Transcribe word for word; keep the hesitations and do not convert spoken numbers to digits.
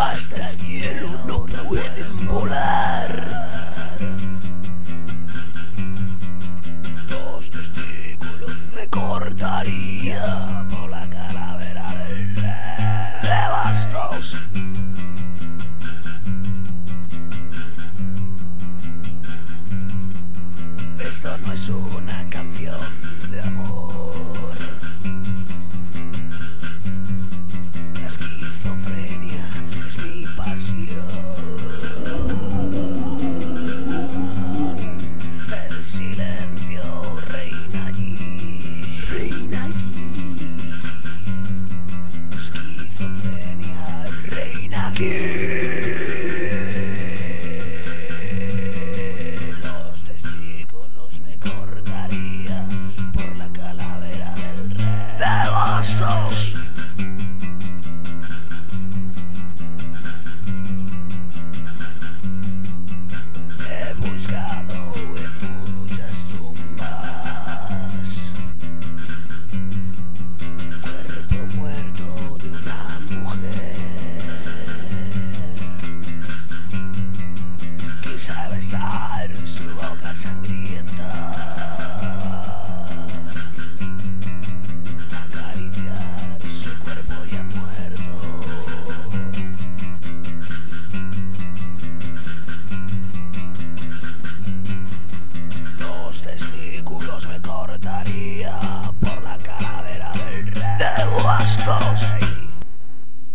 hasta el cielo no pueden volar. Los testículos me cortaría por la calavera del rey de bastos. Esto no es una canción de amor. La esquizofrenia es mi pasión. El silencio reina allí, reina allí. La esquizofrenia reina aquí. He buscado en muchas tumbas el cuerpo muerto de una mujer. Quise besar su boca sangrienta, acariciar su cuerpo ya muerto. Los testículos me cortaría por la calavera del rey de bastos.